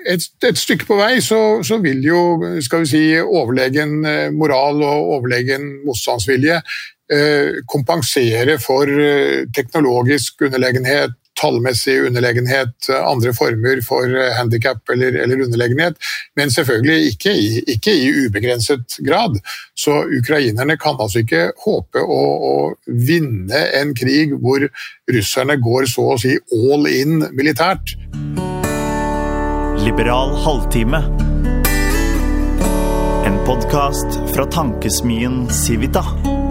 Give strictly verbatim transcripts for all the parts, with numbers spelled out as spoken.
et, et stykke på vei så, så vil jo, skal vi si, overlegen moral og overlegen motstandsvilje eh, kompensere for teknologisk underlegenhet, tallmessig underlegenhet, andre former for handicap eller, eller underlegenhet, men selvfølgelig ikke i, ikke i ubegrenset grad. Så ukrainerne kan altså ikke håpe å, å vinne en krig hvor russerne går så å si all in militært. Liberal halvtime. En podcast fra tankesmien Civita.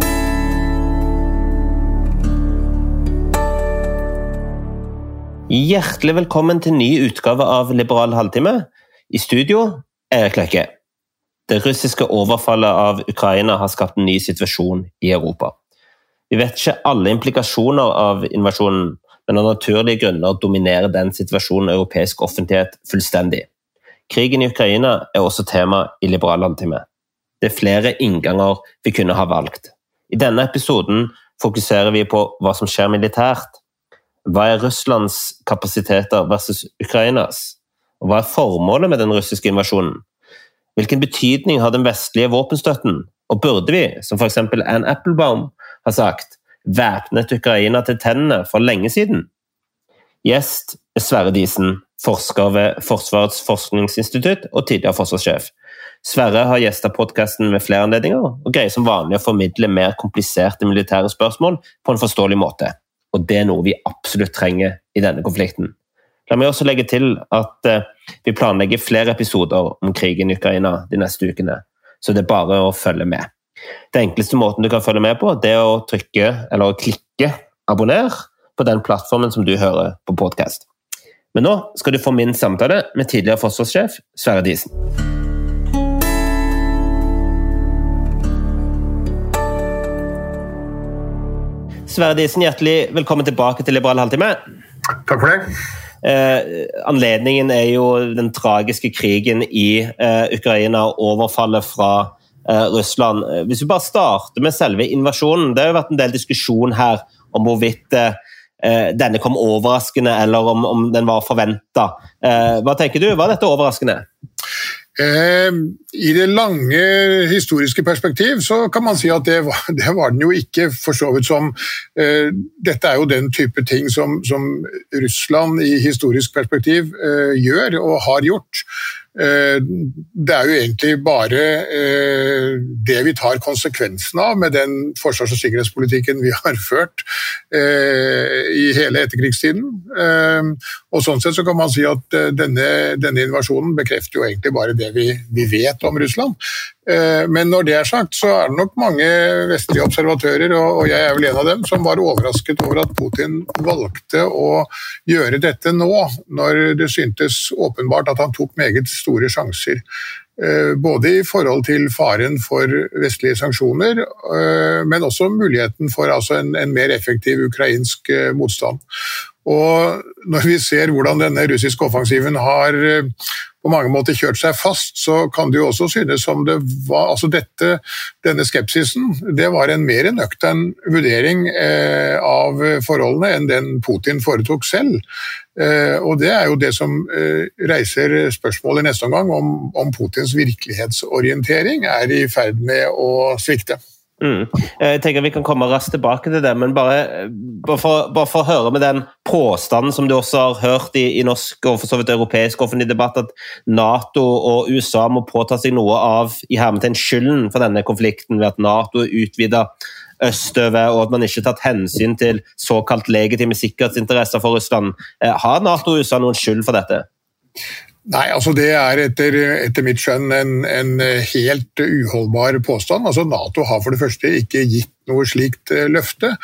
Hjertelig velkommen til ny utgave av Liberal halvtime. I studio, Erik Løkke. Det russiske overfallet av Ukraina har skapt en ny situasjon i Europa. Vi vet ikke alle implikasjoner av invasjonen, men av naturlige grunner dominerer den situasjonen europeisk offentlighet fullstendig. Krigen i Ukraina er også tema i Liberal halvtime. Det er flere innganger vi kunne ha valgt. I denne episoden fokuserer vi på hva som skjer militært. Hva er Russlands kapasiteter versus Ukrainas? Og hva er formålet med den russiske invasjonen? Hvilken betydning har den vestlige våpenstøtten? Og burde vi, som for eksempel Anne Applebaum har sagt, væpnet Ukraina til tennene for lenge siden? Gjest er Sverre Diesen, forsker ved Forsvarets forskningsinstitutt og tidligere forsvarssjef. Sverre har gjestet podcasten ved flere anledninger og greier som vanlig å formidle mer kompliserte militære spørsmål på en forståelig måte. Og det er noe vi absolutt trenger i denne konflikten. La meg også legge til at eh, vi planlegger flere episoder om krigen i Ukraina de neste ukene, så det er bare å følge med. Det enkleste måten du kan følge med på, det er å trykke eller å klikke abonner på den plattformen som du hører på podcast. Men nå skal du få min samtale med tidligere forsvarssjef Sverre Diesen. Sverre Diesen, hjertelig velkommen tilbake til Liberal halvtime. Takk for det. Eh, anledningen er jo den tragiske krigen i eh, Ukraina og overfallet fra eh, Russland. Hvis vi bare starter med selve invasjonen, det har jo vært en del diskusjon her om hvorvidt eh, denne kom overraskende eller om, om den var forventet. Eh, hva tenker du? Var dette overraskende? Eh, I det lange historiske perspektiv så kan man si at det var, det var den jo ikke, for så vidt som eh, dette er jo den type ting som, som Russland i historisk perspektiv eh, gjør og har gjort. Eh, det er jo egentlig bare eh, det vi tar konsekvensen av med den forsvars- og sikkerhetspolitikken vi har ført eh, i hele etterkrigstiden. Eh, og sånn sett så kan man si at eh, denne, denne invasjonen bekrefter jo egentlig bare det vi, vi vet om Russland. Eh, men når det er sagt, så er det nok mange vestlige observatører, og, og jeg er vel en av dem, som var overrasket over at Putin valgte å gjøre dette nå, når det syntes åpenbart at han tok meget store sjanser. Både i forhold til faren for vestlige sanksjoner, men også muligheten for altså en, en mer effektiv ukrainsk motstand. Og når vi ser hvordan denne russiske offensiven har på mange måter kjørt seg fast, så kan det jo også synes som det var, altså dette, denne skepsisen, det var en mer nøktern vurdering eh, av forholdene enn den Putin foretok selv. Eh, og det er jo det som eh, reiser spørsmålet i neste omgang om, om Putins virkelighetsorientering er i ferd med å svikte. Mm. Jeg tenker vi kan komme raskt tilbake til det, men bare, bare, for, bare for å høre med den påstanden som du også har hørt i, i norsk og for så vidt europeisk offentlig debatt, at NATO og U S A må påta seg noe av i hermetegn skylden for denne konflikten ved at NATO er utvidet østover, og at man ikke har tatt hensyn til såkalt legitime sikkerhetsinteresser for Russland. Har NATO og U S A noen skyld for dette? Nei, altså det er etter, etter mitt skjønn en, en helt uholdbar påstand. Altså NATO har for det første ikke gitt noe slikt løfte.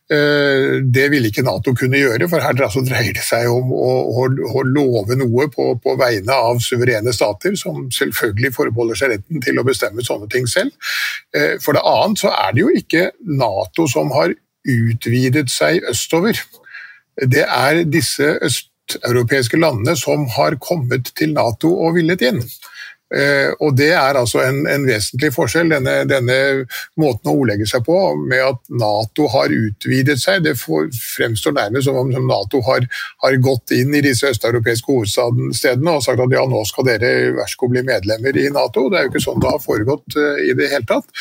Det ville ikke NATO kunne gjøre, for her altså dreier det seg om å, å, å love noe på, på vegne av suverene stater, som selvfølgelig forbeholder seg retten til å bestemme sånne ting selv. For det annet så er det jo ikke NATO som har utvidet seg østover. Det er disse øst europeiske landene som har kommet til NATO og villet inn. Og det er altså en, en vesentlig forskjell, denne, denne måten å ordlegge seg på, med at NATO har utvidet seg. Det fremstår nærmest som om NATO har, har gått inn i disse østeuropeiske hovedstedene og sagt at ja, nå skal dere vær så god bli medlemmer i NATO. Det er jo ikke sånn det har foregått i det hele tatt.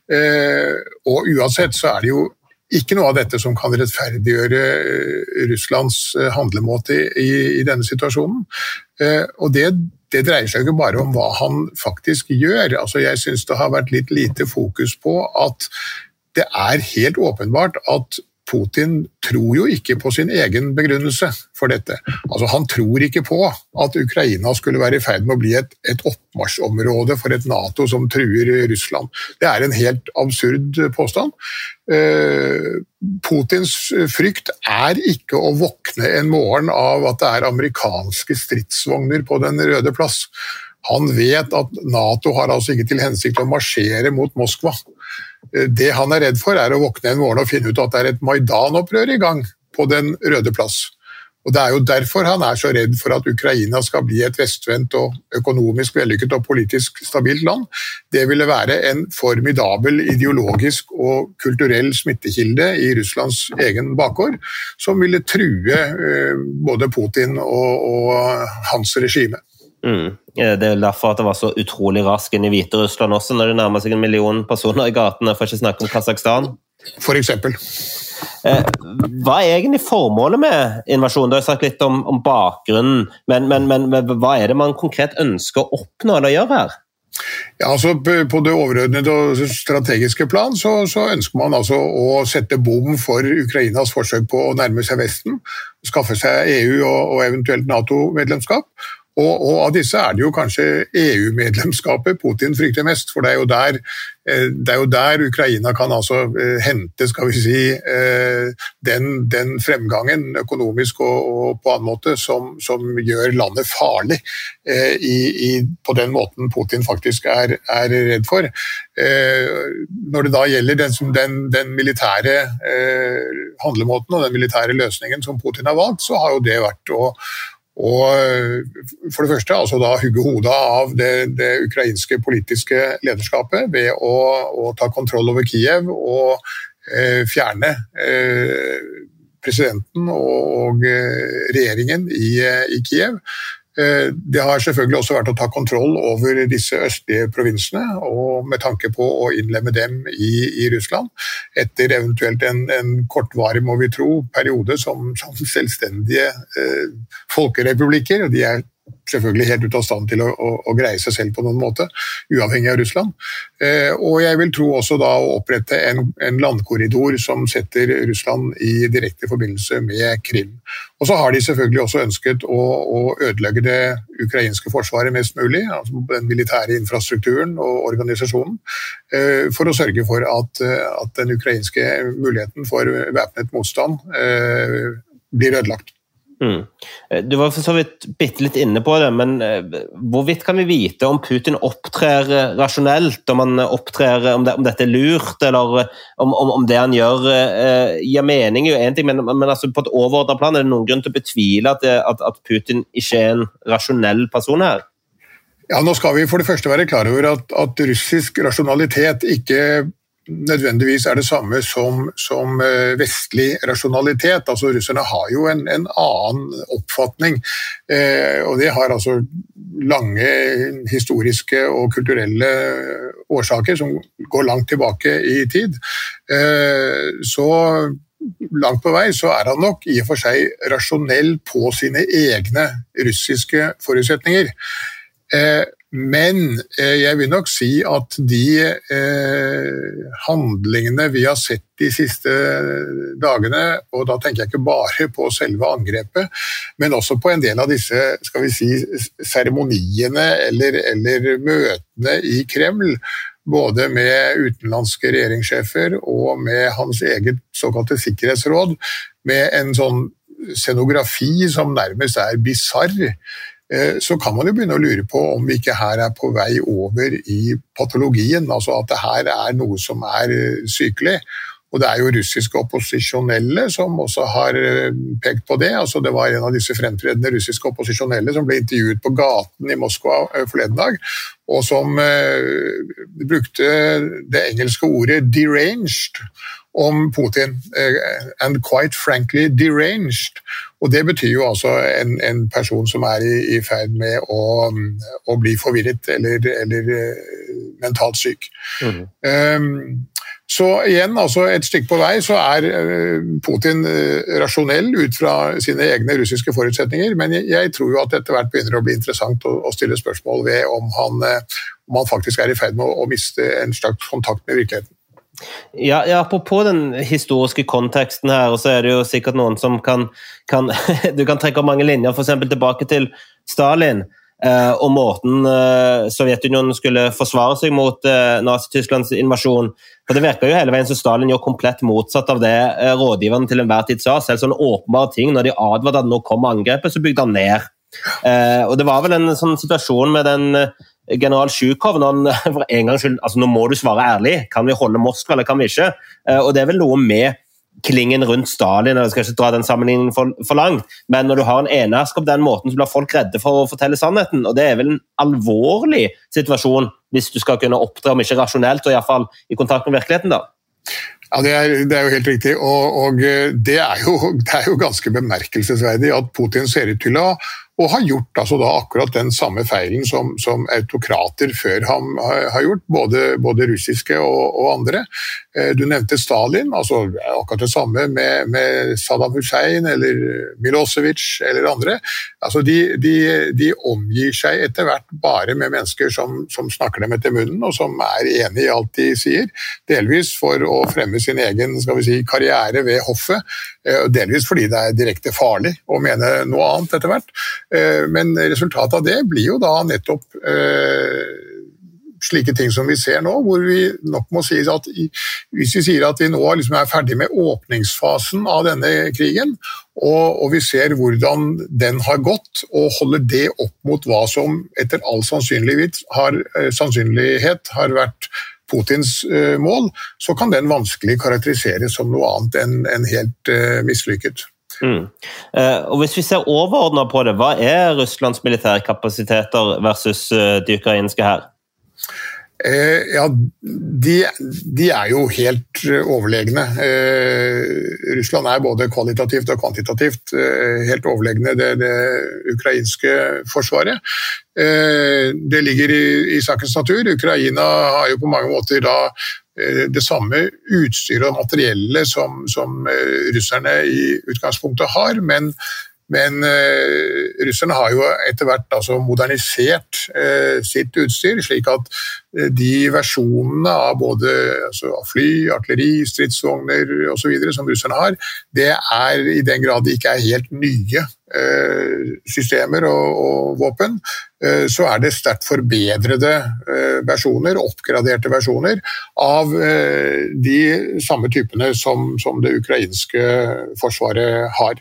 Og uansett så er det jo ikke noe av dette som kan rettferdiggjøre Russlands handlemåte i, i denne situasjonen. Og det, det dreier seg ikke bare om hva han faktisk gjør. Altså, jeg synes det har vært litt lite fokus på at det er helt åpenbart at Putin tror jo ikke på sin egen begrunnelse for dette. Altså, han tror ikke på at Ukraina skulle være i ferd med å bli et, et oppmarsjområde for et NATO som truer Russland. Det er en helt absurd påstand. Uh, Putins frykt er ikke å våkne en morgen av at det er amerikanske stridsvogner på den røde plass. Han vet at NATO har altså ikke til hensikt å marsjere mot Moskva. Det han er redd for er å våkne en morgen og finne ut at det er et Maidan-opprør i gang på den røde plass. Og det er jo derfor han er så redd for at Ukraina skal bli et vestvendt og økonomisk vellykket og politisk stabilt land. Det ville være en formidabel ideologisk og kulturell smittekilde i Russlands egen bakgård, som ville true både Putin og, og hans regime. Mm. Det er derfor at det var så utrolig rask inn i Hviterussland også, når det nærmer seg en million personer i gatene, for ikke snakke om Kazakhstan. For eksempel. Hva er egentlig formålet med invasjonen? Du har sagt litt om, om bakgrunnen, men, men, men hva er det man konkret ønsker å oppnå eller gjøre her? Ja, altså På det overordnede og strategiske plan så, så ønsker man altså å sette bom for Ukrainas forsøk på å nærme seg Vesten, skaffe seg E U og, og eventuelt NATO-medlemskap. Og, og av disse er det jo kanskje E U-medlemskapet Putin frykter mest, for det er jo der, det er jo der Ukraina kan altså hente, skal vi si, den, den fremgangen økonomisk og, og på annen måte som, som gjør landet farlig i, i, på den måten Putin faktisk er, er redd for. Når det da gjelder den, den, den militære handlemåten og den militære løsningen som Putin har valgt, så har jo det vært å Og for det første, altså da hugge hodet av det, det ukrainske politiske lederskapet ved å, å ta kontroll over Kiev og eh, fjerne eh, presidenten og, og regjeringen i, i Kiev. Eh, det har selvfølgelig også vært å ta kontroll over disse østlige provinsene, og med tanke på å innlemme dem i, i Russland, etter eventuelt en, en kortvarig, må vi tro, periode som, som selvstendige eh, folkerepublikker, og de er selvfølgelig helt ut av stand til å, å, å greie seg selv på noen måte, uavhengig av Russland. Eh, og jeg vil tro også da å opprette en, en landkorridor som setter Russland i direkte forbindelse med Krim. Og så har de selvfølgelig også ønsket å, å ødelegge det ukrainske forsvaret mest mulig, altså den militære infrastrukturen og organisasjonen, eh, for å sørge for at, at den ukrainske muligheten for væpnet motstand eh, blir ødelagt. Mm. Du var for så vidt bitte litt inne på det, men hvorvidt kan vi vite om Putin opptrer rasjonelt, om, han opptrer, om, det, om dette er lurt, eller om, om, om det han gjør eh, gir mening jo en ting, men, men altså på et overordnet plan er det noen grunn til å betvile at, det, at, at Putin ikke er en rasjonell person her? Ja, nå skal vi for det første være klar over at, at russisk rasjonalitet ikke nødvendigvis er det samme som, som vestlig rasjonalitet. Altså russerne har jo en, en annen oppfatning, eh, og det har altså lange historiske og kulturelle årsaker som går langt tilbake i tid. Eh, så langt på vei så er han nok i og for seg rasjonell på sine egne russiske forutsetninger. Eh, Men jeg vil nok si at de eh, handlingene vi har sett de siste dagene, og da tenker jeg ikke bare på selve angrepet, men også på en del av disse, skal vi si, seremoniene eller, eller møtene i Kreml, både med utenlandske regjeringssjefer og med hans eget såkalte sikkerhetsråd, med en sånn scenografi som nærmest er bizarr, så kan man jo begynne å lure på om vi ikke her er på vei over i patologien, altså at det her er noe som er sykelig. og det er jo russiske opposisjonelle som også har pekt på det. Altså, det var en av disse fremtredende russiske opposisjonelle som ble intervjuet på gaten i Moskva forleden dag, og som eh, brukte det engelske ordet deranged om Putin, and quite frankly deranged. Og det betyr jo altså en, en person som er i, i ferd med å, å bli forvirret eller, eller mentalt syk. Mm. Um, så igjen, altså et stykke på vei, så er Putin rasjonell ut fra sine egne russiske forutsetninger, men jeg, jeg tror jo at etter hvert begynner å bli interessant å, å stille spørsmål ved om han, om han faktisk er i ferd med å, å miste en slags kontakt med virkeligheten. Ja, ja, apropos den historiske konteksten her, så er det jo sikkert noen som kan, kan du kan trekke mange linjer, for eksempel tilbake til Stalin, eh, og måten eh, Sovjetunionen skulle forsvare seg mot eh, Nazi-Tysklands invasjon. For det virker jo hele veien så Stalin gjør komplett motsatt av det eh, rådgiverne til enhver tid sa, selv sånne åpenbare ting, når de advarte at nå kommer angrepet, så bygde han ned. Eh, og det var vel en sånn situasjon med den general Zjukov, når han for en gang skyld, altså nå må du svare ærlig, kan vi holde Moskva eller kan vi ikke? Og det er vel noe med klingen rundt Stalin, jeg skal ikke dra den sammenligningen for, for langt, men når du har en enerskap på den måten, så blir folk redde for å fortelle sannheten, og det er vel en alvorlig situasjon hvis du skal kunne oppdra, om ikke rasjonelt, og i hvert fall i kontakt med virkeligheten da. Ja, det er, det er jo helt riktig, og, og det, er jo, det er jo ganske bemerkelsesverdig at Putin ser ut til å og har gjort altså da akkurat den samme feilen som, som autokrater før han har, har gjort, både, både russiske og, og andre. Du nevnte Stalin, altså akkurat det samme med, med Saddam Hussein eller Milosevic eller andre. Altså de, de, de omgir seg etter hvert bare med mennesker som, som snakker dem etter munnen, og som er enige i alt de sier, delvis for å fremme sin egen, skal vi si, karriere ved hoffet, delvis fordi det er direkte farlig å mene noe annet etter hvert. Men resultatet av det blir jo da nettopp eh, slike ting som vi ser nå, hvor vi nok må si at i, hvis vi sier at vi nå liksom er ferdig med åpningsfasen av denne krigen, og, og vi ser hvordan den har gått, og holder det opp mot hva som etter all sannsynlighet har, eh, sannsynlighet har vært Putins eh, mål, så kan den vanskelig karakteriseres som noe annet enn, enn helt eh, mislykket. Mm. Uh, og hvis vi ser overordnet på det, hva er Russlands militære kapasiteter versus uh, de ukrainske her? Uh, ja, de, de er jo helt uh, overlegne. Uh, Russland er både kvalitativt og kvantitativt uh, helt overlegne det, det ukrainske forsvaret. Uh, det ligger i, i sakens natur. Ukraina har jo på mange måter da det samme utstyr og materielle som, som russerne i utgangspunktet har, men, men uh, russerne har jo etter hvert altså, modernisert uh, sitt utstyr, slik at uh, de versjonene av både altså, av fly, artilleri, stridsvogner og så videre som russerne har, det er i den grad de ikke er helt nye uh, systemer og, og våpen, så er det sterkt forbedrede versjoner, oppgraderte versjoner av de samme typene som, som det ukrainske forsvaret har.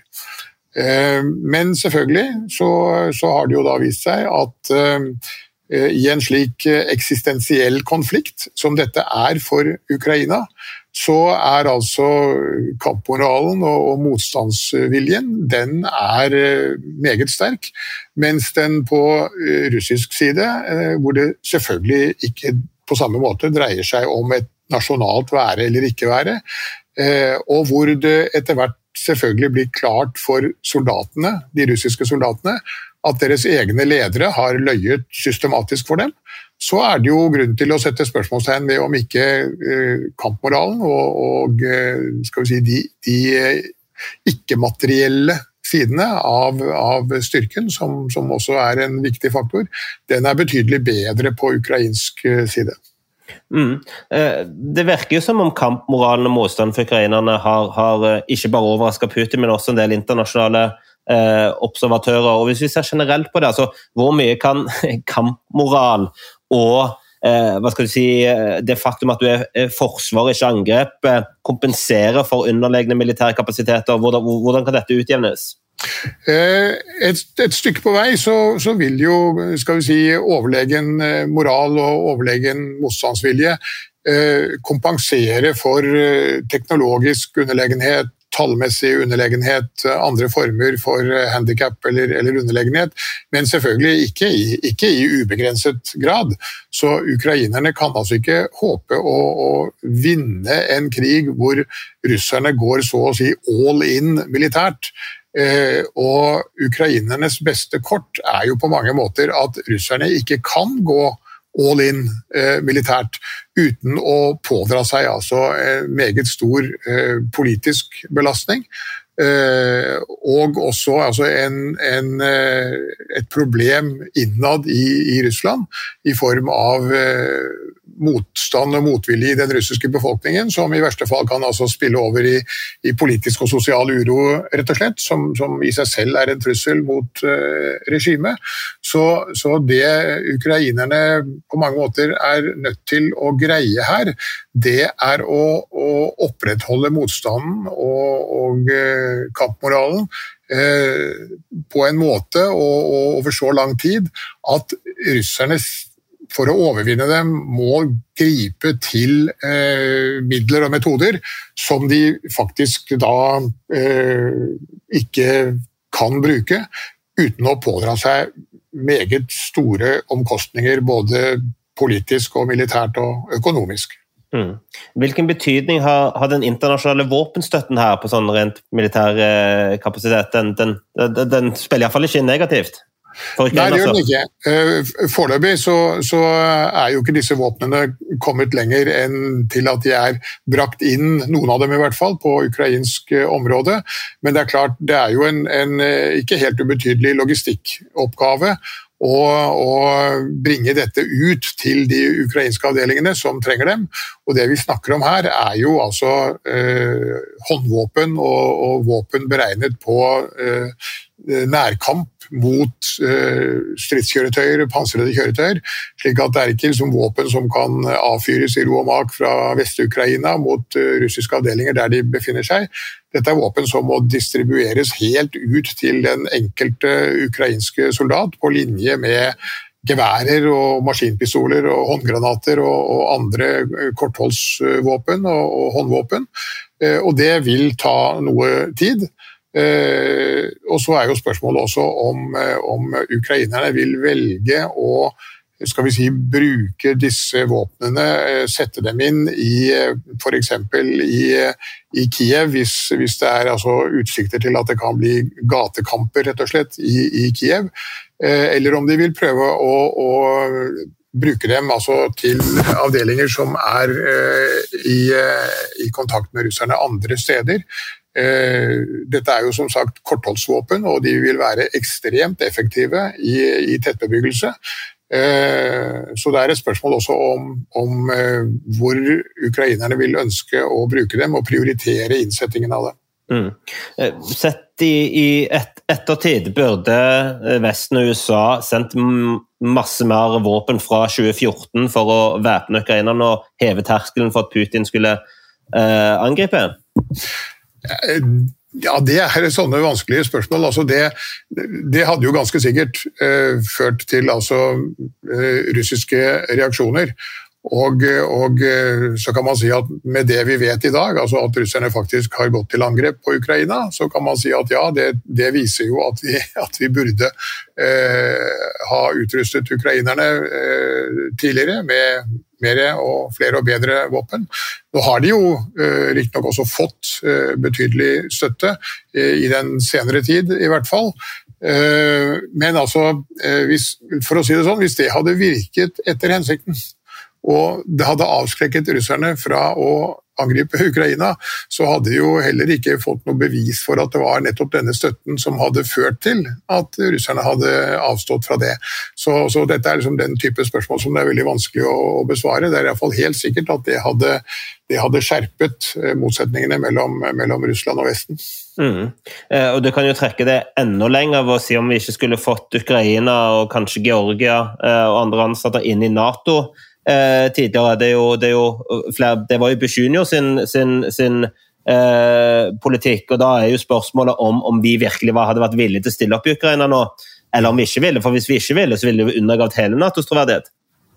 Men selvfølgelig så, så har det jo da vist seg at i en slik eksistensiell konflikt som dette er for Ukraina, så er altså kampmoralen og motstandsviljen, den er meget sterk, mens den på russisk side, hvor det selvfølgelig ikke på samme måte dreier seg om et nasjonalt være eller ikke være, og hvor det etter hvert selvfølgelig blir klart for soldatene, de russiske soldatene, at deres egne ledere har løyet systematisk for dem, så er det jo grunn til å sette spørsmålstegn ved om ikke eh, kampmoralen og, og skal vi si, de, de ikke-materielle sidene av, av styrken, som, som også er en viktig faktor, den er betydelig bedre på ukrainsk side. Mm. Det virker jo som om kampmoralen og motstand for ukrainerne har, har ikke bare overrasket Putin, men også en del internasjonale eh, observatører. Og hvis vi ser generelt på det, altså, hvor mye kan kampmoral og eh, hva skal du si, det faktum at du er forsvar, ikke angrep, kompensere for underlegne militære kapasiteter, hvordan, hvordan kan dette utjevnes? Et, et stykke på vei så, så vil jo, skal vi si, overlegen moral og overlegen motstandsvilje kompensere for teknologisk underlegenhet, tallmessig underlegenhet, andre former for handicap eller, eller underlegenhet, men selvfølgelig ikke i, ikke i ubegrenset grad. Så ukrainerne kan altså ikke håpe å, å vinne en krig hvor russerne går så å si all in militært. Eh, og ukrainernes beste kort er jo på mange måter at russerne ikke kan gå all in eh, militært uten å pådra seg altså en meget stor eh, politisk belastning eh, og også altså en, en, eh, et problem innad i, i Russland i form av eh, motstand og motvilje i den russiske befolkningen, som i verste fall kan altså spille over i, i politisk og sosial uro, rett og slett, som, som i seg selv er en trussel mot uh, regimet. Så, så det ukrainerne på mange måter er nødt til å greie her, det er å, å opprettholde motstanden og, og uh, kampmoralen uh, på en måte og, og over så lang tid at russerne for å overvinne dem må gripe til eh, midler og metoder som de faktisk da eh, ikke kan bruke uten å pådra seg meget store omkostninger både politisk og militært og økonomisk. Mm. Hvilken betydning har, har den internasjonale våpenstøtten her på sånn rent militær eh, kapasitet? Den, den, den, den spiller i hvert fall ikke negativt. Nei, det gjør den ikke. Foreløpig så, så er jo ikke disse våpnene kommet lenger enn til at de er brakt inn, noen av dem i hvert fall, på ukrainsk område. Men det er klart, det er jo en, en ikke helt ubetydelig logistikkoppgave å, å bringe dette ut til de ukrainske avdelingene som trenger dem. Og det vi snakker om her er jo altså eh, håndvåpen og, og våpen beregnet på eh, nærkamp mot uh, stridskjøretøyer, pansrede kjøretøyer, slik at det er ikke liksom, våpen som kan avfyres i ro og mak fra Vest-Ukraina mot uh, russiske avdelinger der de befinner seg. Dette er våpen som må distribueres helt ut til den enkelte ukrainske soldat på linje med geværer og maskinpistoler og håndgranater og, og andre kortholdsvåpen og, og håndvåpen. Uh, og det vil ta noe tid. Uh, og så er jo spørsmålet også om, uh, om ukrainerne vil velge å skal vi si, bruke disse våpnene, uh, sette dem inn i uh, for eksempel i, uh, i Kiev, hvis, hvis det er altså, utsikter til at det kan bli gatekamper rett og slett i, i Kiev, uh, eller om de vil prøve å, å bruke dem altså, til avdelinger som er uh, i, uh, i kontakt med russerne andre steder. Dette er jo som sagt kortholdsvåpen, og de vil være ekstremt effektive i, i tettbebyggelse. Så det er et spørsmål også om, om hvor ukrainerne vil ønske å bruke dem og prioritere innsettingen av det. Mm. Sett i, i et, ettertid burde Vesten og U S A sendt masse mer våpen fra tjue fjorten for å væpne ukrainerne og heve terskelen for at Putin skulle eh, angripe? Ja, det er sånne vanskelige spørsmål. Altså det, det hadde jo ganske sikkert uh, ført til altså, uh, russiske reaksjoner. Og, og så kan man si at med det vi vet i dag, altså at russerne faktisk har gått til angrep på Ukraina, så kan man si at ja, det, det viser jo at vi, at vi burde uh, ha utrustet ukrainerne uh, tidligere med mer og flere og bedre våpen. Nå har de jo uh, riktig nok også fått uh, betydelig støtte uh, i den senere tid i hvert fall. Uh, men altså, uh, hvis, for å si det sånn, hvis det hadde virket etter hensikten, og det hadde avskrekket russerne fra å angripe Ukraina, så hadde de jo heller ikke fått noe bevis for at det var nettopp denne støtten som hadde ført til at russerne hadde avstått fra det. Så, så dette er liksom den type spørsmål som det er veldig vanskelig å, å besvare. Det er i hvert fall helt sikkert at det hadde, det hadde skjerpet motsetningene mellom, mellom Russland og Vesten. Mm. Eh, og du kan jo trekke det enda lenger ved å si om vi ikke skulle fått Ukraina og kanskje Georgia eh, og andre ansatte inn i NATO. Eh, tidligere, det, er jo, det, er jo flere, det var jo Bush junior sin, sin, sin eh, politikk, og da er jo spørsmålet om, om vi virkelig var, hadde vært villige til å stille opp i Ukraina nå, eller om vi ikke ville, for hvis vi ikke ville, så ville vi undergravd hele NATOs troverdighet.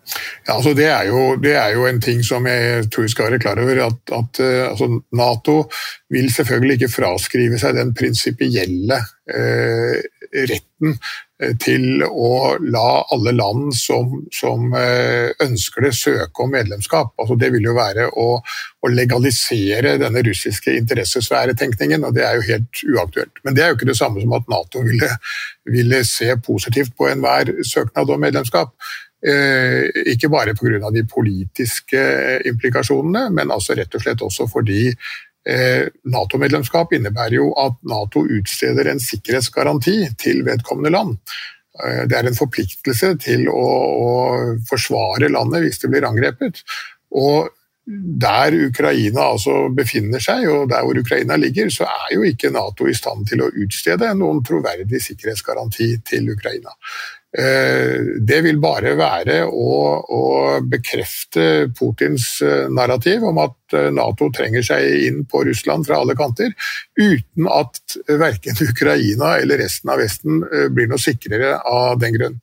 Ja, altså det, er jo, det er jo en ting som jeg tror vi skal være klar over, at, at altså NATO vil selvfølgelig ikke fraskrive seg den prinsipielle eh, retten til å la alle land som, som ønsker det søke om medlemskap. Altså det vil jo være å, å legalisere denne russiske interessesfæretenkningen, og det er jo helt uaktuelt. Men det er jo ikke det samme som at NATO ville, ville se positivt på enhver søknad om medlemskap. Eh, ikke bare på grunn av de politiske implikasjonene, men altså rett og slett også fordi NATO-medlemskap innebærer jo at NATO utsteder en sikkerhetsgaranti til vedkommende land. Det er en forpliktelse til å, å forsvare landet hvis det blir angrepet. Og der Ukraina altså befinner seg, og der hvor Ukraina ligger, så er jo ikke NATO i stand til å utstede noen troverdig sikkerhetsgaranti til Ukraina. Det vil bare være å, å bekrefte Putins narrativ om at NATO trenger seg inn på Russland fra alle kanter, uten at hverken Ukraina eller resten av Vesten blir noe sikrere av den grunn.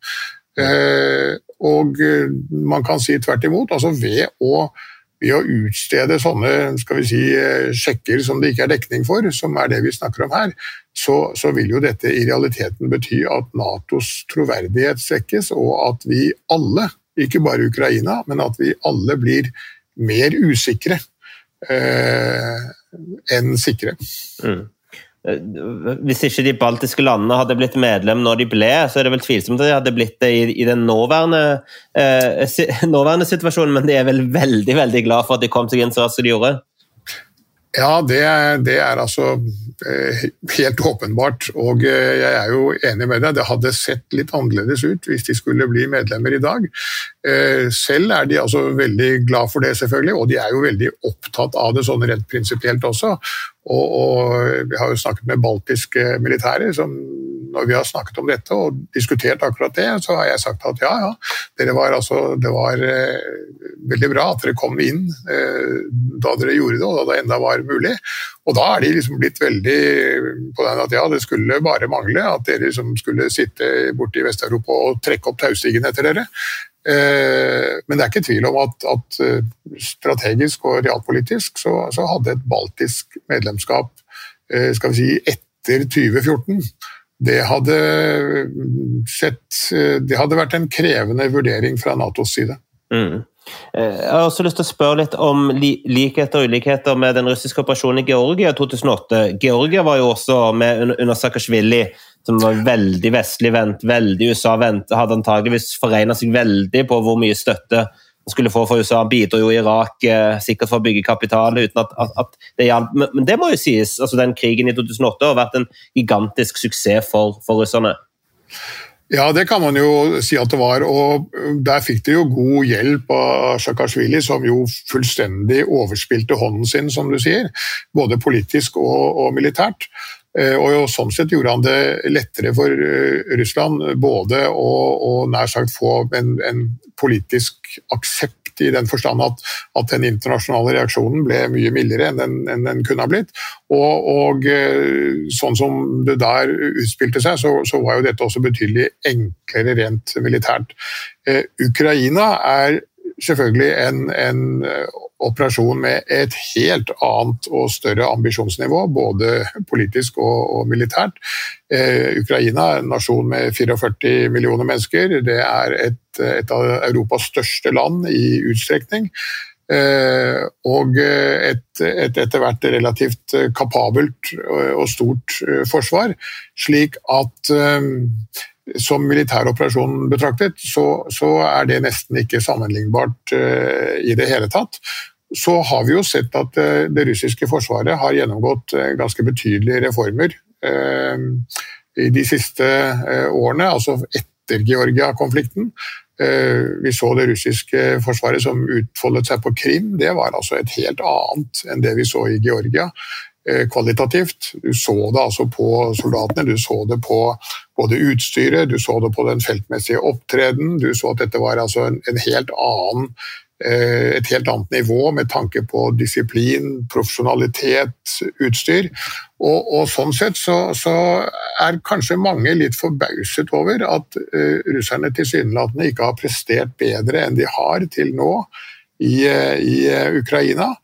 Og man kan si tvert imot, altså ved å Ved å utstede sånne, skal vi si, sjekker som det ikke er dekning for, som er det vi snakker om her, så, så vil jo dette i realiteten bety at NATOs troverdighet svekkes, og at vi alle, ikke bare Ukraina, men at vi alle blir mer usikre eh, enn sikre. Mm. Hvis ikke de baltiske landene hadde blitt medlem når de ble, så er det vel tvilsomt at de hadde blitt det i, i den nåværende, eh, si, nåværende situasjonen, men de er vel veldig, veldig glad for at de kom seg inn så raskt som de gjorde. Ja, det, det er altså eh, helt åpenbart, og eh, jeg er jo enig med deg. Det hadde sett litt annerledes ut hvis de skulle bli medlemmer i dag. Eh, selv er de altså veldig glad for det selvfølgelig, og de er jo veldig opptatt av det sånn rent prinsipielt også. Og, og vi har jo snakket med baltiske militære, som når vi har snakket om dette og diskutert akkurat det, så har jeg sagt at ja, ja, dere var altså, det var eh, veldig bra at dere kom inn eh, da dere gjorde det, og da det enda var mulig. Og da er de liksom blitt veldig på den at ja, det skulle bare mangle at dere liksom skulle sitte borte i Vest-Europa og trekke opp taustigen etter dere. Men det er ikke tvil om at, at strategisk og realpolitisk så, så hadde et baltisk medlemskap, skal vi si, etter tjue fjorten, det hadde, sett, det hadde vært en krevende vurdering fra NATOs side. Mm. Jeg har også lyst til å spørre litt om likheter og ulikheter med den russiske operasjonen i Georgia i to tusen og åtte. Georgia var jo også med under Saakashvili, som var veldig vestligvendt, veldig U S A-vendt, hadde antageligvis foregnet seg veldig på hvor mye støtte man skulle få for U S A, bidro jo Irak eh, sikkert for å bygge kapital uten at, at, at det hjalp. Men, men det må jo sies, altså den krigen i to tusen og åtte har vært en gigantisk suksess for, for russerne. Ja, det kan man jo si at det var, og der fikk de jo god hjelp av Saakashvili, som jo fullstendig overspilte hånden sin, som du sier, både politisk og, og militært. Og jo, sånn sett gjorde han det lettere for Russland både å, å nær sagt få en, en politisk aksept i den forstand at, at den internasjonale reaksjonen ble mye mildere enn den, enn den kunne ha blitt. Og, og sånn som det der utspilte seg, så, så var jo dette også betydelig enklere rent militært. Eh, Ukraina er selvfølgelig en, en operasjon med et helt annet og større ambisjonsnivå, både politisk og, og militært. Eh, Ukraina er en nasjon med førtifire millioner mennesker. Det er et, et av Europas største land i utstrekning. Eh, og et, et etter hvert relativt kapabelt og stort forsvar, slik at eh, som militæroperasjon betraktet, så, så er det nesten ikke sammenlignbart uh, i det hele tatt. Så har vi jo sett at uh, det russiske forsvaret har gjennomgått uh, ganske betydelige reformer uh, i de siste uh, årene, altså etter Georgia-konflikten. Uh, vi så det russiske forsvaret som utfoldet seg på Krim, det var altså et helt annet enn det vi så i Georgia. Kvalitativt. Du så det altså på soldatene, du så det på både utstyret, du så det på den feltmessige opptreden, du så at dette var altså en, en helt annen et helt annet nivå med tanke på disiplin, profesjonalitet, utstyr. Og, og sånn sett så, så er kanskje mange litt forbauset over at uh, russerne tilsynelatende ikke har prestert bedre enn de har til nå i, i Ukraina.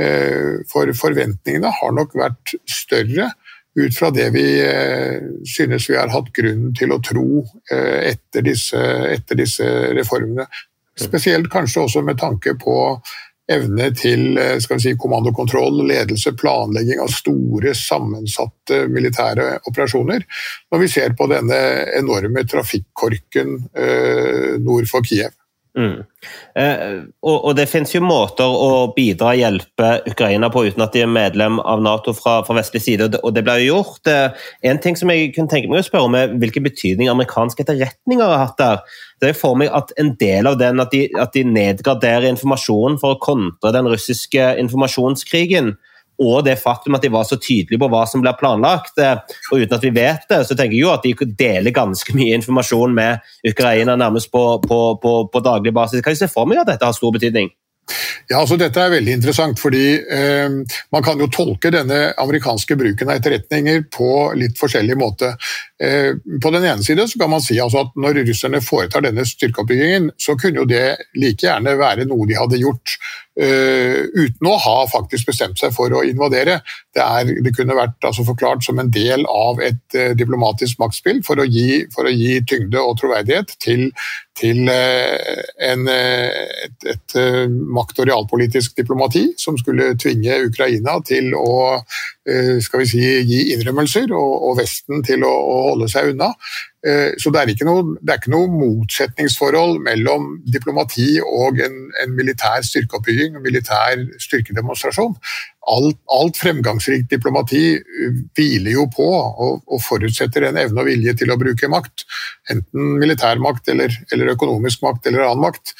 Uh, for forventningene har nok vært større ut fra det vi uh, synes vi har hatt grunn til å tro uh, etter, disse, etter disse reformene. Spesielt kanskje også med tanke på evne til skal vi si, kommandokontroll, ledelse, planlegging av store, sammensatte militære operasjoner, når vi ser på denne enorme trafikkorken eh, nord for Kiev. Mm. Eh, og, og det finnes jo måter å bidra og hjelpe Ukraina på uten at de er medlem av NATO fra, fra vestlig side, og det, og det ble jo gjort. Eh, en ting som jeg kunne tenke meg å spørre om er hvilken betydning amerikanske etterretninger har hatt der. Det er for meg at en del av den at de, at de nedgraderer informasjonen for å kontre den russiske informasjonskrigen, og det faktum at de var så tydelige på hva som ble planlagt, og uten at vi vet det, så tenker jeg jo at de deler ganske mye informasjon med Ukraina nærmest på, på, på, på daglig basis. Kan jeg se for meg at dette har stor betydning? Ja, altså dette er veldig interessant, fordi eh, man kan jo tolke denne amerikanske bruken av etterretninger på litt forskjellig måte. Eh, på den ene side så kan man si altså at når russerne foretar denne styrkeoppbyggingen, så kunne jo det like gjerne være noe de hadde gjort Uh, uten å ha faktisk bestemt seg for å invadere. Det, er, det kunne vært altså, forklart som en del av et uh, diplomatisk maktspill for å gi, for å gi tyngde og troverdighet til, til uh, en, uh, et, et uh, makt- og realpolitisk diplomati som skulle tvinge Ukraina til å uh, skal vi si, gi innrømmelser og, og Vesten til å, å holde seg unna. Så det er ikke noe, det er ikke noe motsetningsforhold mellom diplomati og en, en militær styrkeoppbygging, en militær styrkedemonstrasjon. Alt, alt fremgangsrikt diplomati hviler jo på og, og forutsetter en evne og vilje til å bruke makt, enten militær makt eller, eller økonomisk makt eller annen makt.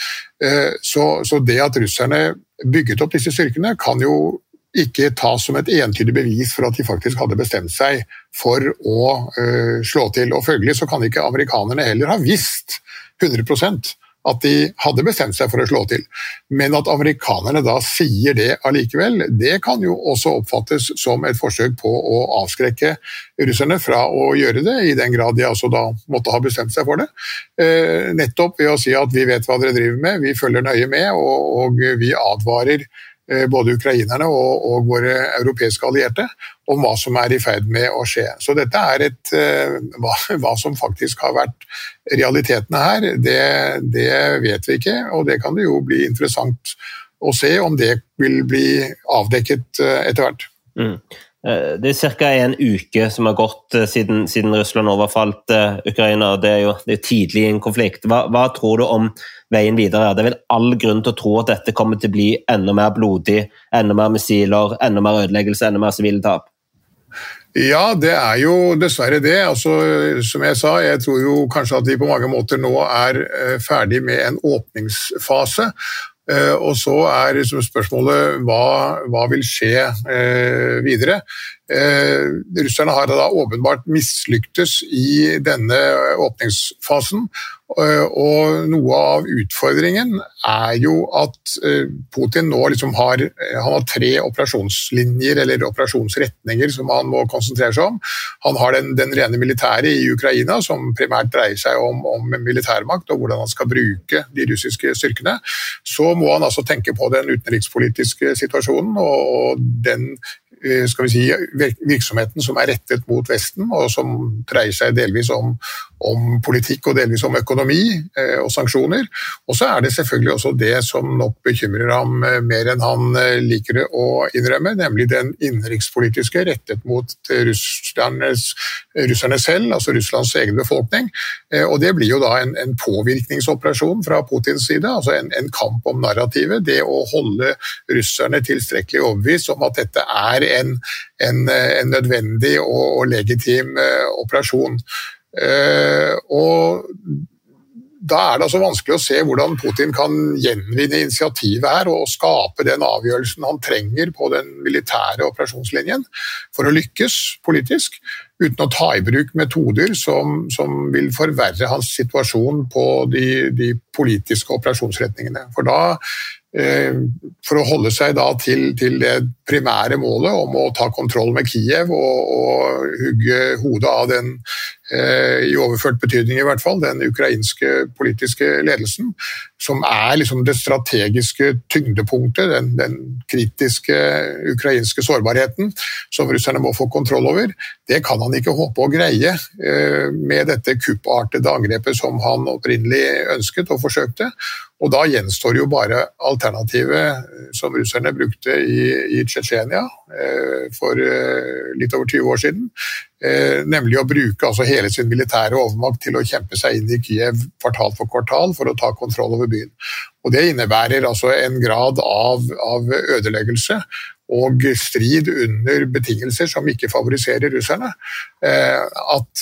Så, så det at russerne bygget opp disse styrkene kan jo ikke tas som et entydig bevis for at de faktisk hadde bestemt seg for å uh, slå til. Og følgelig så kan ikke amerikanerne heller ha visst hundre prosent at de hadde bestemt seg for å slå til. Men at amerikanerne da sier det allikevel, det kan jo også oppfattes som et forsøk på å avskrekke russerne fra å gjøre det, i den grad de altså da måtte ha bestemt seg for det. Uh, nettopp ved å si at vi vet hva dere driver med, vi følger nøye med, og, og vi advarer både ukrainerne og, og våre europeiske allierte om hva som er i ferd med å skje. Så dette er et, hva, hva som faktisk har vært realitetene her, det, det vet vi ikke, og det kan det jo bli interessant å se om det vil bli avdekket etter hvert. Mm. Det er cirka en uke som har gått siden, siden Russland overfalt Ukraina, og det er jo det er tidlig i en konflikt. Hva, hva tror du om veien videre? Det er vel all grunn til å tro at dette kommer til å bli enda mer blodig, enda mer missiler, enda mer ødeleggelse, enda mer sivile tap. Ja, det er jo dessverre det. Altså, som jeg sa, jeg tror jo kanskje at vi på mange måter nå er ferdig med en åpningsfase. Og så er spørsmålet hva, hva vil skje eh, videre. Eh, russerne har da åpenbart mislyktes i denne åpningsfasen, og noe av utfordringen er jo at Putin nå liksom har, han har tre operasjonslinjer eller operasjonsretninger som han må konsentrere seg om. Han har den, den rene militære i Ukraina, som primært dreier seg om, om militærmakt og hvordan han skal bruke de russiske styrkene. Så må han altså tenke på den utenrikspolitiske situasjonen og, og den skal vi si, virksomheten som er rettet mot Vesten, og som dreier seg delvis om, om politikk og delvis om økonomi eh, og sanksjoner. Og så er det selvfølgelig også det som nok bekymrer ham eh, mer enn han eh, liker å innrømme, nemlig den innenrikspolitiske rettet mot Russlands, russerne selv, altså Russlands egen befolkning. Eh, og det blir jo da en, en påvirkningsoperasjon fra Putins side, altså en, en kamp om narrativet, det å holde russerne tilstrekkelig overbevist om at dette er En, en, en nødvendig og, og legitim uh, operasjon. Uh, og da er det altså vanskelig å se hvordan Putin kan gjenvinne initiativet her og skape den avgjørelsen han trenger på den militære operasjonslinjen for å lykkes politisk, uten å ta i bruk metoder som, som vil forverre hans situasjon på de, de politiske operasjonsretningene. For da for å holde seg da til, til det primære målet om å ta kontroll med Kiev og, og hugge hodet av den, i overført betydning i hvert fall, den ukrainske politiske ledelsen, som er liksom det strategiske tyngdepunktet, den, den kritiske ukrainske sårbarheten som russerne må få kontroll over. Det kan han ikke håpe å greie med dette kuppartede angrepet som han opprinnelig ønsket og forsøkte. Og da gjenstår jo bare alternativet som russerne brukte i, i Tsjetsjenia for litt over tyve år siden, nemlig å bruke altså hele sin militære overmakt til å kjempe seg inn i Kiev kvartal for kvartal for å ta kontroll over byen. Og det innebærer altså en grad av, av ødeleggelse og strid under betingelser som ikke favoriserer russerne, at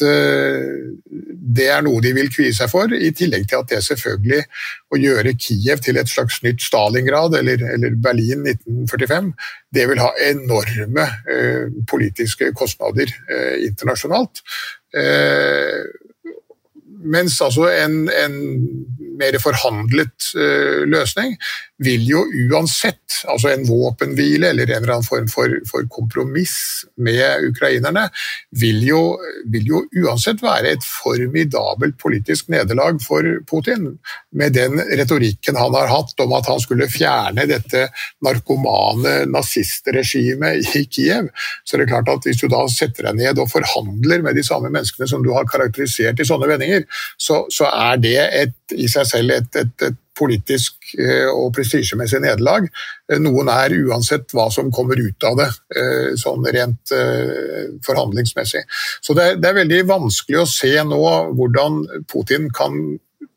det er noe de vil kvie seg for, i tillegg til at det selvfølgelig å gjøre Kiev til et slags nytt Stalingrad eller, eller Berlin nitten førtifem, det vil ha enorme eh, politiske kostnader eh, internasjonalt. Eh, mens altså en, en mer forhandlet uh, løsning vil jo uansett, altså en våpenhvile eller en eller annen form for, for kompromiss med ukrainerne, vil jo, vil jo uansett være et formidabelt politisk nederlag for Putin, med den retorikken han har hatt om at han skulle fjerne dette narkomane nazistregimet i Kiev. Så det er klart at hvis du da setter deg ned og forhandler med de samme menneskene som du har karakterisert i sånne vendinger, så, så er det et, i seg selv et, et, et politisk og prestisjemessig nederlag. Noen er uansett hva som kommer ut av det, sånn rent forhandlingsmessig. Så det er, det er veldig vanskelig å se nå hvordan Putin kan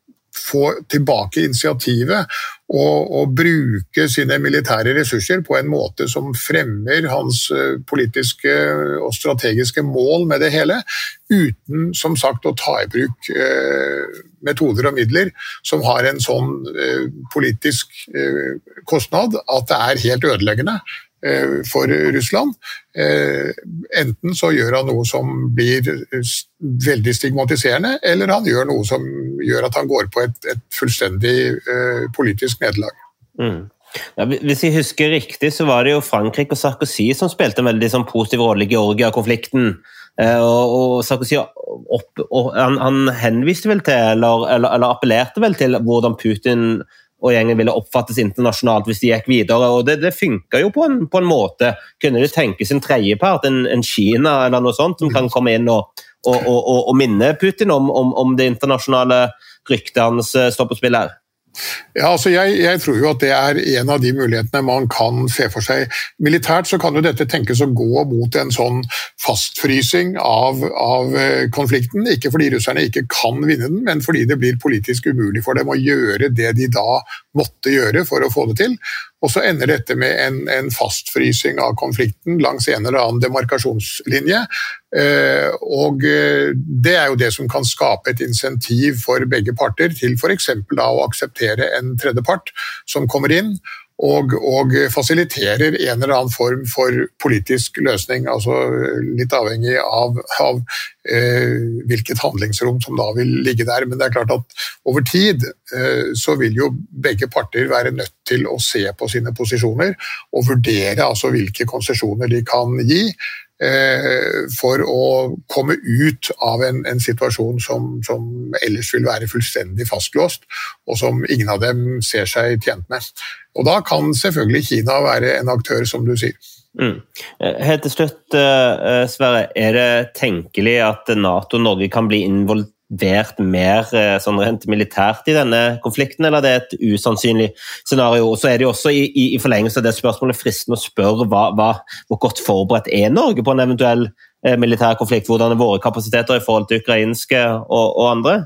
få tilbake initiativet og, og bruke sine militære ressurser på en måte som fremmer hans politiske og strategiske mål med det hele, uten som sagt å ta i bruk eh, metoder og midler som har en sånn eh, politisk eh, kostnad at det er helt ødeleggende eh, for Russland. Eh, enten så gjør han noe som blir veldig stigmatiserende, eller han gjør noe som gjør at han går på et, et fullstendig eh, politisk nederlag. Mm. Ja, hvis jeg husker riktig, så var det jo Frankrike og Sarkozy som spilte en veldig sånn, positiv rolle i Georgia-konflikten. Eh, og, og Sarkozy opp, og han, han henviste vel til, eller, eller, eller appellerte vel til hvordan Putin og gjengen ville oppfattes internasjonalt hvis de gikk videre, og det, det funker jo på en, på en måte. Kunne det tenkes en tredjepart, en, en Kina eller noe sånt, som kan komme inn og, og, og, og, og minne Putin om, om, om det internasjonale ryktet hans står på spill her? Ja, altså jeg, jeg tror jo at det er en av de mulighetene man kan se for seg. Militært så kan jo dette tenkes å gå mot en sånn fastfrysing av, av konflikten, ikke fordi russerne ikke kan vinne den, men fordi det blir politisk umulig for dem å gjøre det de da måtte gjøre for å få det til. Og så ender dette med en, en fastfrysing av konflikten langs en eller annen demarkasjonslinje, eh, og det er jo det som kan skape et insentiv for begge parter til for eksempel da å akseptere en tredje part som kommer inn og, og fasiliterer en eller annen form for politisk løsning, altså litt avhengig av, av eh, hvilket handlingsrom som da vil ligge der. Men det er klart at over tid eh, så vil jo begge parter være nødt til å se på sine posisjoner og vurdere altså hvilke konsesjoner de kan gi, for å komme ut av en, en situasjon som, som ellers vil være fullstendig fastlåst, og som ingen av dem ser seg tjent med. Og da kan selvfølgelig Kina være en aktør, som du sier. Mm. Helt til slutt, Sverre, er det tenkelig at NATO og Norge kan bli involvert mer sånn rent militært i denne konflikten, eller er det et usannsynlig scenario? Og så er det jo også i, i, i forlengelse av det spørsmålet fristende å spørre hva, hva, hvor godt forberedt er Norge på en eventuell eh, militær konflikt? Hvordan er våre kapasiteter i forhold til ukrainske og, og andre?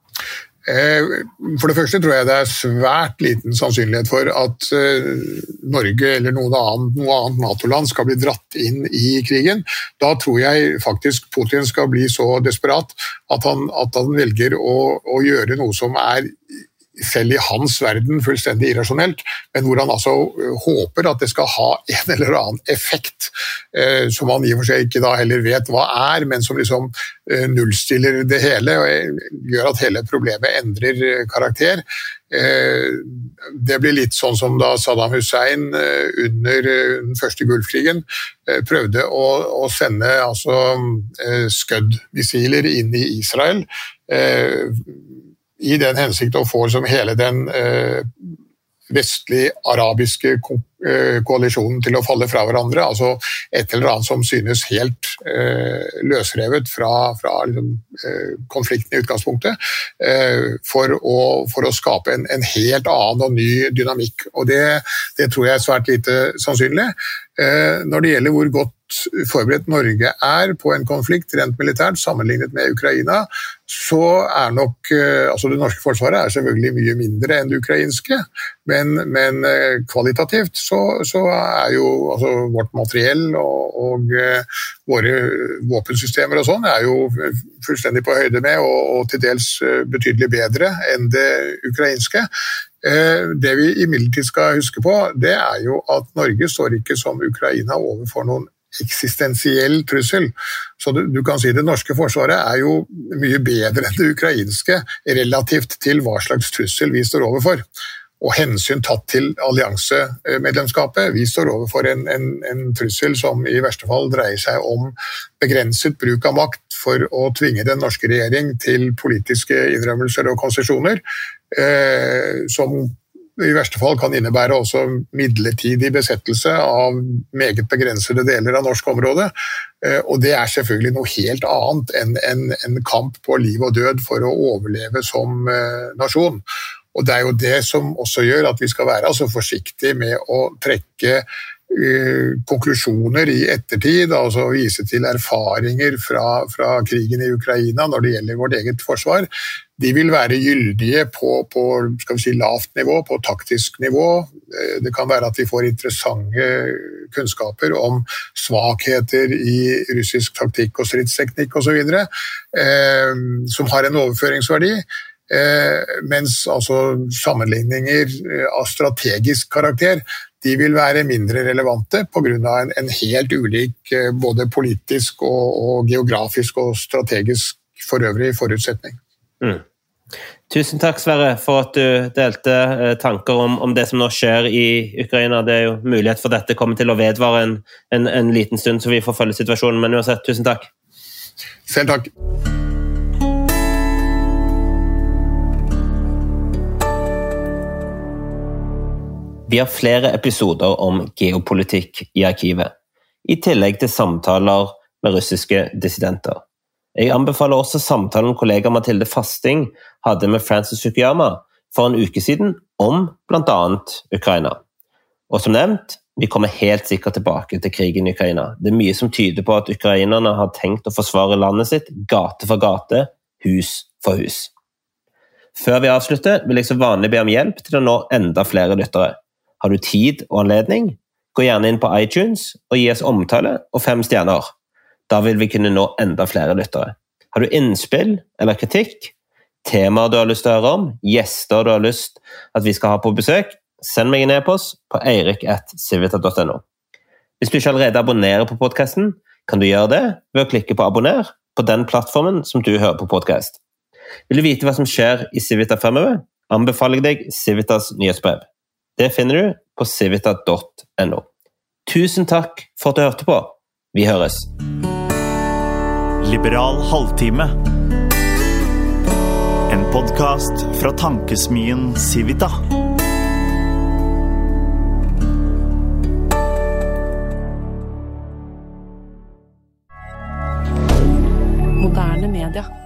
For det første tror jeg det er svært liten sannsynlighet for at Norge eller noe annet, noe annet NATO-land skal bli dratt inn i krigen. Da tror jeg faktisk Putin skal bli så desperat at han, at han velger å, å gjøre noe som er selv i hans verden fullstendig irrasjonelt, men hvor han altså håper at det skal ha en eller annen effekt, eh, som han i og for seg ikke da heller vet hva er, men som liksom eh, nullstiller det hele, og gjør at hele problemet endrer karakter. Eh, det blir litt sånn som da Saddam Hussein eh, under den første Gulfkrigen eh, prøvde å, å sende altså, eh, Scud-missiler inn i Israel, eh, i den hensikt å få som hele den eh, vestlig-arabiske ko- eh, koalisjonen til å falle fra hverandre, altså et eller annet som synes helt eh, løsrevet fra, fra liksom, eh, konflikten i utgangspunktet, eh, for, å, for å skape en, en helt annen og ny dynamikk. Og det, det tror jeg er svært lite sannsynlig. Eh, når det gjelder hvor godt forberedt Norge er på en konflikt rent militært sammenlignet med Ukraina, så er nok, altså det norske forsvaret er selvfølgelig mye mindre enn det ukrainske, men, men kvalitativt så, så er jo altså, vårt materiell og, og våre våpensystemer og sånn er jo fullstendig på høyde med og, og til dels betydelig bedre enn det ukrainske. Det vi imidlertid skal huske på, det er jo at Norge står ikke som Ukraina overfor noen eksistensiell trussel. Så du, du kan si det norske forsvaret er jo mye bedre enn det ukrainske relativt til hva slags trussel vi står overfor. Og hensyn tatt til alliansemedlemskapet, vi står overfor en, en, en trussel som i verste fall dreier seg om begrenset bruk av makt for å tvinge den norske regjering til politiske innrømmelser og konsesjoner, eh, som i verste fall kan innebære også midlertidig besettelse av meget begrensede deler av norsk område, og det er selvfølgelig noe helt annet enn en, en kamp på liv og død for å overleve som nasjon. Og det er jo det som også gjør at vi skal være altså forsiktige med å trekke uh, konklusjoner i ettertid, altså vise til erfaringer fra, fra krigen i Ukraina når det gjelder vårt eget forsvar. De vil være gyldige på, på skal vi si, lavt nivå, på taktisk nivå. Det kan være at vi får interessante kunnskaper om svakheter i russisk taktikk og stridsteknikk og så videre, eh, som har en overføringsverdi. Eh, mens altså sammenligninger av strategisk karakter, de vil være mindre relevante på grunn av en, en helt ulik eh, både politisk og, og geografisk og strategisk for øvrig forutsetning. Mm. Tusen takk, Sverre, for at du delte eh, tanker om, om det som nå skjer i Ukraina. Det er jo mulighet for dette kommer til å vedvare en, en, en liten stund, så vi får følge situasjonen. Men uansett, tusen takk. Selv takk. Vi har flere episoder om geopolitikk i arkivet, i tillegg til samtaler med russiske dissidenter. Jeg anbefaler også samtalen kollega Mathilde Fasting hadde med Francis Fukuyama for en uke siden om blant annet Ukraina. Og som nevnt, vi kommer helt sikkert tilbake til krigen i Ukraina. Det er mye som tyder på at ukrainerne har tenkt å forsvare landet sitt gate for gate, hus for hus. Før vi avslutter, vil jeg så vanlig be om hjelp til å nå enda flere lyttere. Har du tid og anledning? Gå gjerne inn på iTunes og gi oss omtale og fem stjerner. Da vil vi kunne nå enda flere lyttere. Har du innspill eller kritikk, temaer du har lyst til å høre om, gjester du har lyst at vi skal ha på besøk, send meg en e-post på eirik at civita punktum no. Hvis du ikke allerede abonnerer på podcasten, kan du gjøre det ved å klikke på abonner på den plattformen som du hører på podcast. Vil du vite hva som skjer i Civita fremover, anbefaler jeg deg Civitas nyhetsbrev. Det finner du på civita punktum no. Tusen takk for at du hørte på. Vi høres. Liberal halvtime. En podcast fra tankesmien Civita. Moderne media.